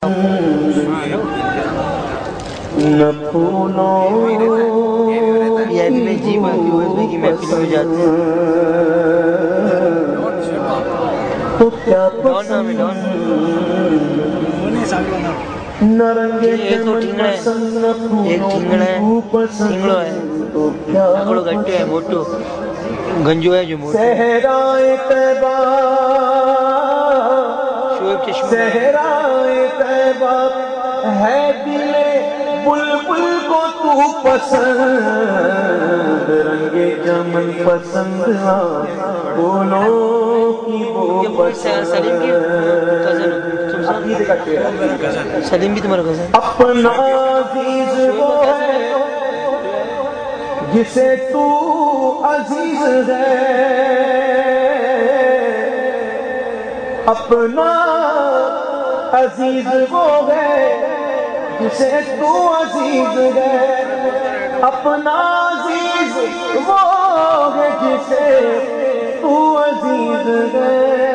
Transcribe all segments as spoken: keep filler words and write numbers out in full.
نہ پھولوں یہ میں جی باقی وہ اس میں کی محفل ہو جاتی ہے تو کیا پسند نہ رنگے چمن پسند نہ پھولوں کی پسند تو کیا پسند گنجو ہے جو موٹو صحرائے طیبہ صحرائے طیبہ ہے دل بلبل کو تو پسند رنگے چمن پسند پھولوں کی وہ پسند سلیم بھی تمہارا غزل اپنا عزیز وہ ہے جسے تو عزیز ہے اپنا عزیز وہ ہے جسے تو عزیز ہے اپنا عزیز وہ ہے جسے تو عزیز ہے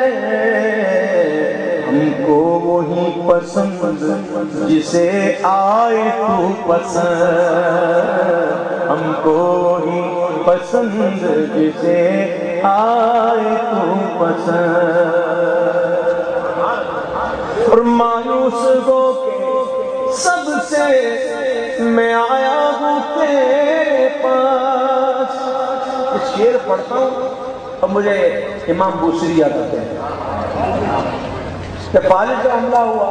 ہم کو وہی پسند جسے آئے تو پسند ہم کو وہی پسند جسے آئے تو پسند اور مایوس ہو کے سب سے میں آیا ہوں تیرے پاس اس شعر پڑھتا ہوں اور مجھے امام بوصیری یاد آتے ہیں جب فالج کا حملہ ہوا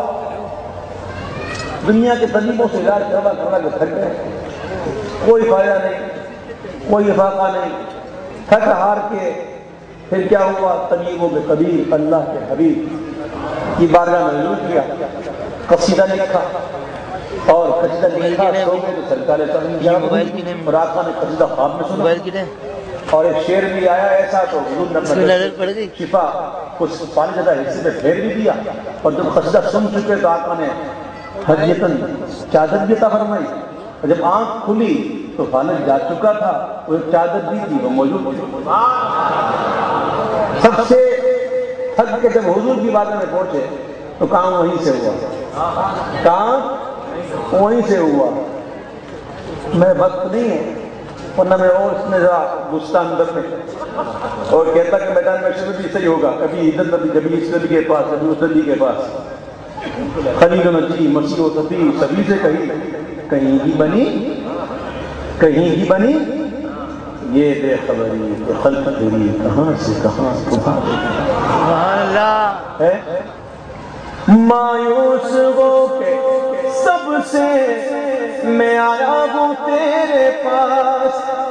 دنیا کے طبیبوں سے علاج کروا کروا کے تھک گئے کوئی فائدہ نہیں کوئی افاقہ نہیں تھک ہار کے پھر کیا ہوا طبیبوں کے طبیب اللہ کے حبیب کی بارگاہ میں رجوع کیا قصیدہ لکھا اور قصیدہ لکھا سو گئے تو سرکار اور آقا نے قصیدہ خواب میں سنا اور ایک شعر بھی آیا ایسا تو حضور نے شفا کچھ پانی زیادہ حصے میں پھیر بھی دیا اور جب قصیدہ سن چکے تو آقا نے حجیتاً چادر بھی عطا فرمائی اور جب آنکھ کھلی تو فالج جا چکا تھا وہ ایک چادر بھی تھی وہ موجود تھی سب سے تھک کے جب حضور کی باتیں میں پہنچے تو کام وہیں سے ہوا کام وہیں سے ہوا میں وقت نہیں ہے ورنہ میں اور اس میں ذرا گھستا اندر میں اور کہتا کہ میدان میں شروع بھی صحیح ہوگا کبھی ادھر نبی کبھی اس نبی کے پاس کبھی اس نبی کے پاس خلیل و نجی مسیح و صفی سبھی سے کہیں کہیں ہی بنی کہیں ہی بنی یہ بے خبری کہ خلق تیری کہاں سے کہاں ہے مایوس ہو کے سب سے میں آیا ہوں تیرے پاس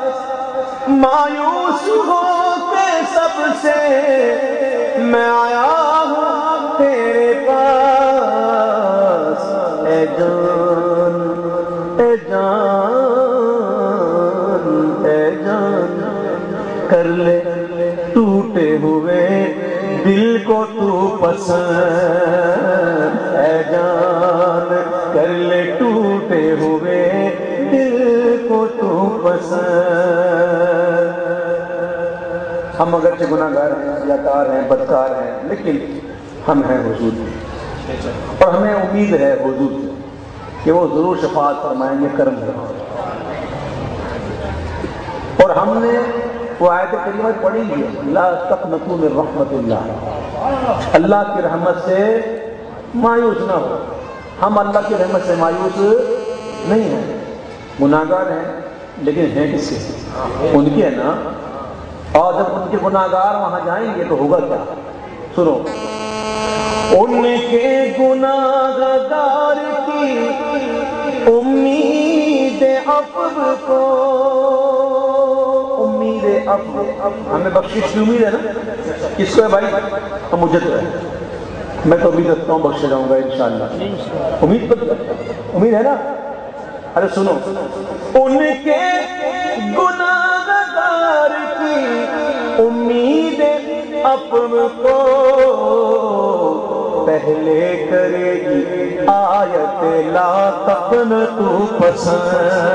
مایوس ہو کے سب سے میں آیا ہوں تیرے پاس اے جان اے جان اے جان کر لے ٹوٹے ہوئے دل کو تو پسند اے جان کر لے ٹوٹے ہوئے دل کو تو پسند ہم اگرچہ گناہگار ہیں ریاکار ہیں بدکار ہیں لیکن ہم ہیں حضور اور ہمیں امید ہے حضور سے کہ وہ ضرور شفاعت فرمائیں گے کرم ہے اور ہم نے وہ آیت کریمہ پڑھی ہے لا تقنطوا من رحمت اللہ اللہ کی رحمت سے مایوس نہ ہو ہم اللہ کی رحمت سے مایوس نہیں ہیں گناہگار ہیں لیکن ہیں کس کے ان کے نا اور جب ان کے گناہگار وہاں جائیں گے تو ہوگا کیا سنو ان کے گناہگار کی امید عفو کو امید عفو ہمیں بخشش کی امید ہے نا کس کو ہے بھائی ہم مجھے تو ہے میں تو امید رکھتا ہوں بخشے جاؤں گا انشاءاللہ امید پر امید ہے نا ارے سنو ان کے گناہگار کی امید عفو کو پہلے کرے گی آیت لا تقنطوا پسند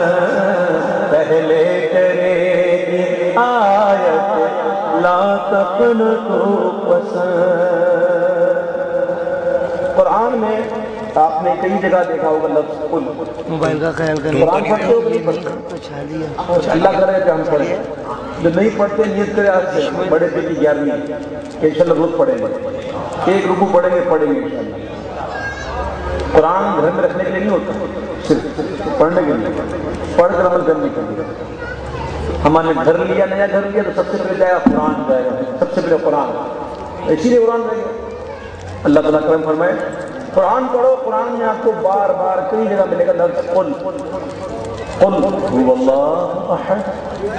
پہلے کرے گی آیت لا تقنطوا پسند قرآن میں آپ نے کئی جگہ دیکھا ہوگا لفظ قل. موبائل کا خیال کریں. قرآن پڑھتے ہو کہ نہیں پڑھتے؟ کچھ حال ہی اللہ کرے کہ ہم پڑھیں. جو نہیں پڑھتے نیت کرے آج سے بڑے دن کی گیارہویں کہ انشاءاللہ روز پڑھیں گے. ایک رکوع پڑھیں گے پڑھیں گے انشاءاللہ. قرآن گھر میں رکھنے کے لیے نہیں ہوتا, صرف پڑھنے کے لیے, پڑھ کر عمل کرنے کے لیے. ہم نے گھر لیا, نیا گھر لیا تو سب سے پہلے جائے گا قرآن, جائے گا سب سے پہلے قرآن. اسی لیے قرآن رہے گا. اللہ تعالیٰ کرم فرمائے قرآن پڑھو. قرآن میں آپ کو بار بار کئی جگہ ملے گا لفظ قل. قل هو اللہ احد.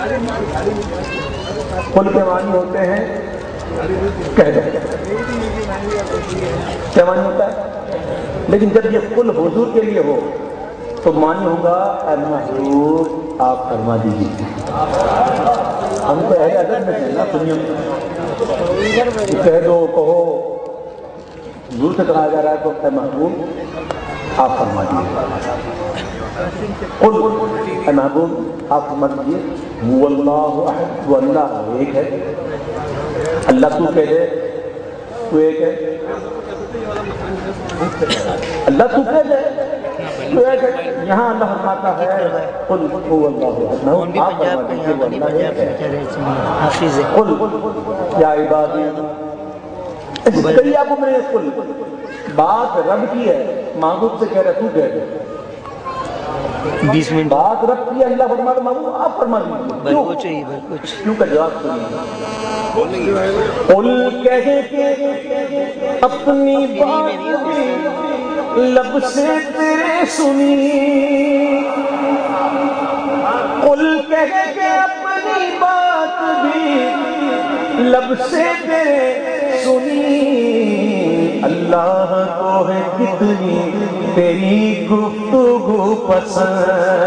قل کے معنی ہوتے ہیں کہہ دے, کیا معنی ہوتا ہے؟ لیکن جب یہ قل حضور کے لیے ہو تو معنی ہوگا اے محبوب آپ فرما دیجیے. ہم تو اہل ادب میں ہیں نا, سنیے کہہ دو کہو, حضور سے کہا جا رہا ہے تو اے محبوب آپ فرما دیجیے. قل اے محبوب آپ فرما دیجیے هو اللہ احد, وہ اللہ ایک ہے. اللہ تو کہہ دے تو ایک ہے. اللہ تو کہہ دے تو ایک ہے. یہاں اللہ فرماتا ہے قل هو اللہ احد, آپ فرما دیجیے وہ اللہ ایک ہے. قل یا عبادی, کئی آپ میں قل بات رب کی ہے, محبوب سے کہہ رہے تو کہہ دے. بیس منٹ بات رب کی ہے, اللہ فرما رہا محبوب آپ فرما دیجیے. کیوں چاہیے بھائی کچھ کیوں کا جواب سنیے. قل کہہ کے اپنی بات لب سے تیرے سنی. قل کہہ کے اپنی بات بھی لب سے تیرے سنی. اللہ کو ہے کتنی تیری گفتگو پسند,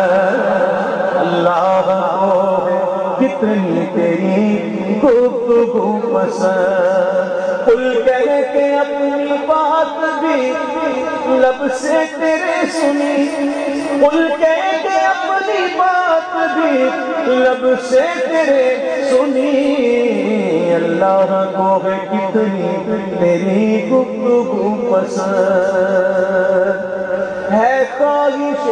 اللہ کو ہے کتنی تیری گفتگو پسند. قل کہہ کے اپنی بات بھی لب سے تیرے سنی. قل کہہ کے اپنی بات بھی لب سے تیرے سنی. اللہ کو ہے کتنی تیری گفتگو پسند. ہے خواہش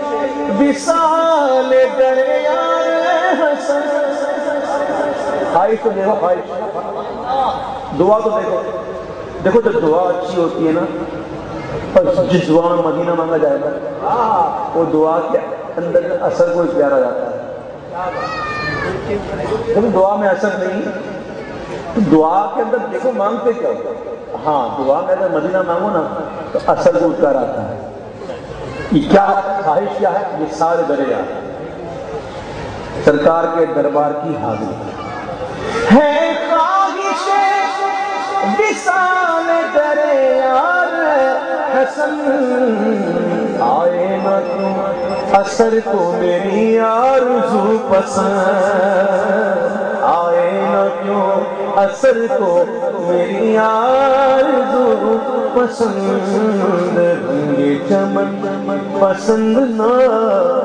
وصال در یار حسن. خواہش تو دیکھو, خواہش دعا تو دیکھو. دیکھو جب دعا اچھی ہوتی ہے نا, اور جس دعا میں مدینہ مانگا جائے گا وہ دعا کے اندر اثر کوئی پیارا جاتا ہے. لیکن دعا میں اثر نہیں, دعا کے اندر دیکھو مانگتے کیا ہوتا ہے. ہاں دعا میں اگر مدینہ مانگو نا تو اثر کو پیارا آتا ہے. یہ کیا خواہش کیا ہے؟ یہ سارے دریا سرکار کے دربار کی حاضری ہے. خواہش وصال در یار حسن, آئے نہ تو اثر کو میری آرزو پسند. آئے نہ کیوں اثر کو میری آرزو پسند. رنگ چمن پسند نہ